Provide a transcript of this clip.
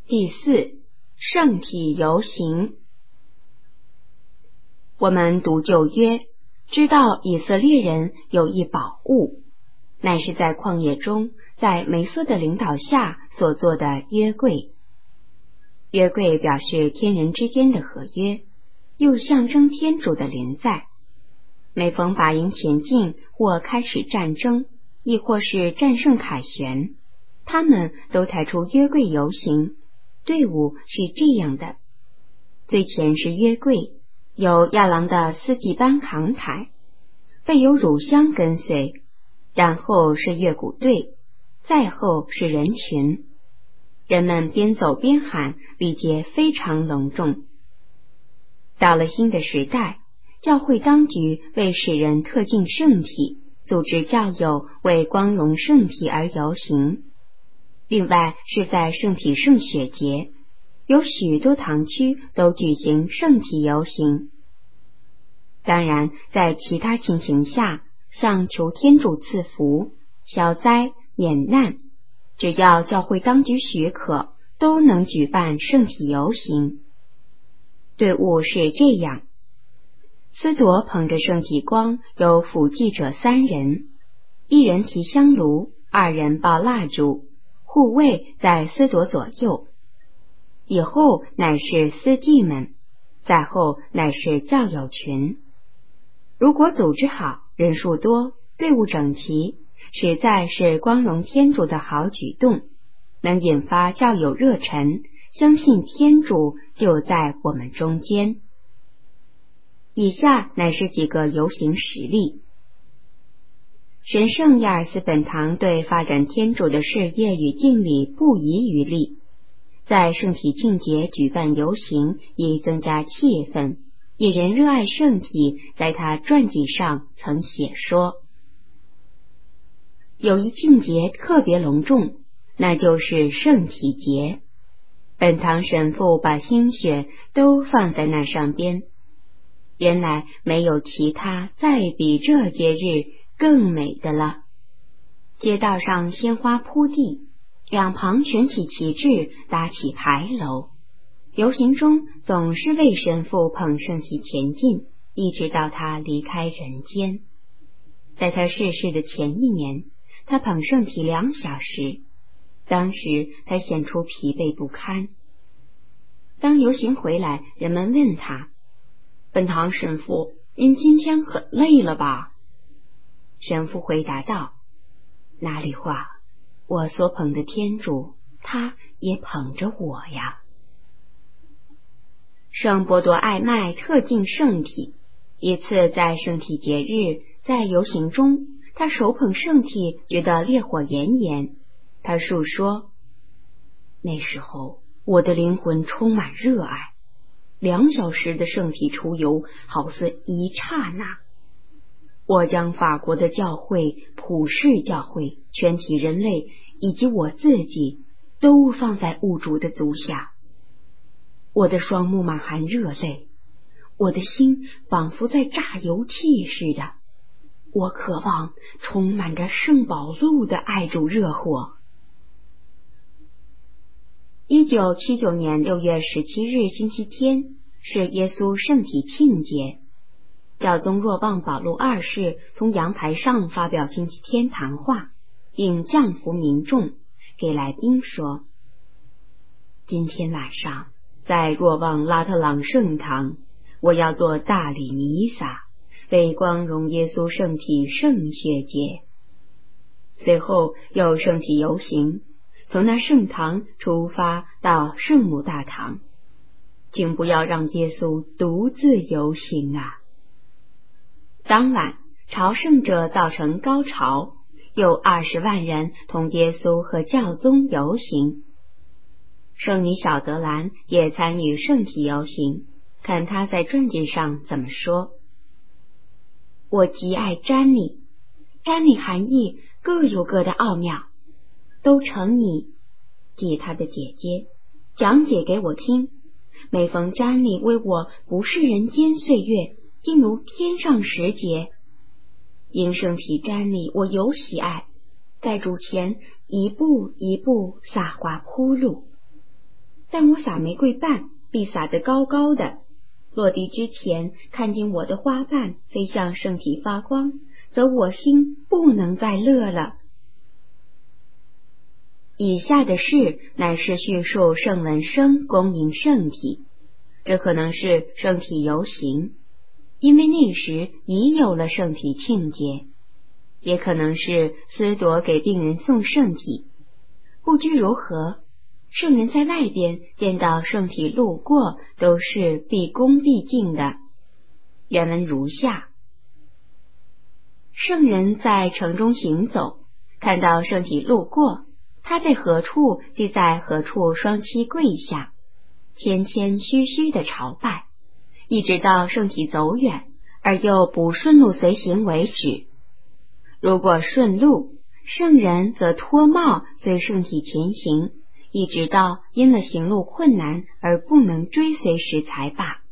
第4，圣体游行。我们读旧约，知道以色列人有一宝物，乃是在旷野中，在梅瑟的领导下所做的约柜。约柜表示天人之间的合约，又象征天主的临在。每逢拔营前进，或开始战争，亦或是战胜凯旋，他们都抬出约柜游行。队伍是这样的：最前是约柜，有亚郎的司祭班扛抬，备有乳香跟随，然后是乐鼓队，再后是人群。人们边走边喊，礼节非常隆重。到了新的时代，教会当局为使人特敬圣体，组织教友为光荣圣体而游行。另外是在圣体圣血节，有许多堂区都举行圣体游行。当然在其他情形下，像求天主赐福、消灾、免难，只要教会当局许可，都能举办圣体游行。队伍是这样：司铎捧着圣体光，有辅祭者3人，一人提香炉，2人抱蜡烛，护卫在司铎左右。以后乃是司祭们，再后乃是教友群。如果组织好，人数多，队伍整齐，实在是光荣天主的好举动，能引发教友热忱，相信天主就在我们中间。以下乃是几个游行实例。神圣亚尔斯本堂对发展天主的事业与敬礼不遗余力，在圣体庆节举办游行，以增加气氛，引人热爱圣体。在他传记上曾写说，有一庆节特别隆重，那就是圣体节。本堂神父把心血都放在那上边。原来没有其他再比这节日更美的了。街道上鲜花铺地，两旁悬起旗帜，搭起牌楼。游行中总是为神父捧圣体前进，一直到他离开人间。在他逝世的前1年，他捧圣体2小时，当时他显出疲惫不堪。当游行回来，人们问他：本堂神父，您今天很累了吧？神父回答道：哪里话，我所捧的天主，他也捧着我呀。圣波多爱麦特敬圣体，一次在圣体节日，在游行中，他手捧圣体，觉得烈火炎炎。他述说，那时候我的灵魂充满热爱，2小时的圣体出游好似一刹那。我将法国的教会、普世教会、全体人类以及我自己都放在物主的足下。我的双目满含热泪，我的心仿佛在榨油气似的。我渴望充满着圣保禄的爱主热火。1979年6月17日星期天是耶稣圣体庆节。教宗若望保禄2世从阳台上发表星期天谈话，并降服民众，给来宾说：今天晚上在若望拉特朗圣堂，我要做大礼弥撒，为光荣耶稣圣体圣血节。随后有圣体游行，从那圣堂出发到圣母大堂。请不要让耶稣独自游行啊！当晚朝圣者造成高潮，有20万人同耶稣和教宗游行。圣女小德兰也参与圣体游行，看她在传记上怎么说：我极爱瞻礼，瞻礼含义各有各的奥妙，都承你，即她的姐姐，讲解给我听。每逢瞻礼为我不是人间岁月，竟如天上时节。因圣体瞻礼我尤喜爱，在主前一步一步撒花铺路。 但我撒玫瑰瓣必撒得高高的，落地之前看见我的花瓣飞向圣体发光，则我心不能再乐了。以下的事乃是叙述圣文生恭迎圣体，这可能是圣体游行，因为那时已有了圣体庆节，也可能是司铎给病人送圣体。不拘如何，圣人在外边见到圣体路过，都是毕恭毕敬的。原文如下：圣人在城中行走，看到圣体路过，他在何处即在何处双膝跪下，谦谦虚虚的朝拜，一直到圣体走远，而又不顺路随行为止。如果顺路，圣人则脱帽随圣体前行，一直到因了行路困难而不能追随时才罢。